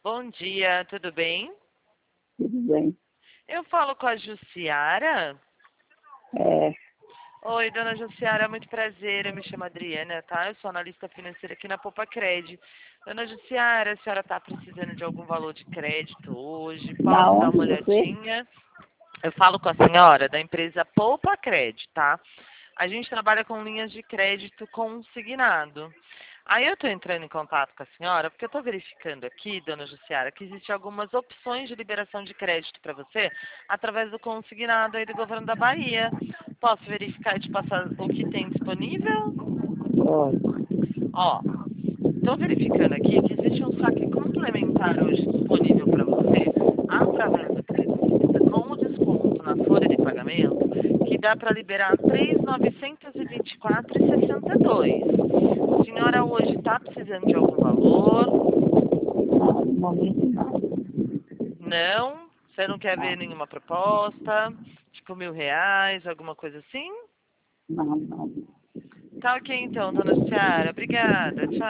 Bom dia, tudo bem? Tudo bem. Eu falo com a Jussiara. É, Oi, dona Jussiara, muito prazer. Eu me chamo Adriana, tá? Eu sou analista financeira aqui na Poupa Cred. Dona Jussiara, a senhora está precisando de algum valor de crédito hoje? da Posso dar uma onde você? olhadinha? Eu falo com a senhora da empresa Poupa Cred, tá? A gente trabalha com linhas de crédito consignado. Aí eu estou entrando em contato com a senhora, porque eu estou verificando aqui, dona Jussiara, que existem algumas opções de liberação de crédito para você através do consignado aí do governo da Bahia. Posso verificar e te passar o que tem disponível? Olha, Ó, estou verificando aqui que existe um saque complementar hoje disponível para você através do Crédito Vista com o desconto na folha de pagamento que dá para liberar 3.924,62. A senhora hoje está precisando de algum valor? não, no momento não. Não? Você não quer ver Não, nenhuma proposta? Tipo R$ 1.000, alguma coisa assim? não, não. Tá ok então, dona Ciara. Obrigada. Tchau.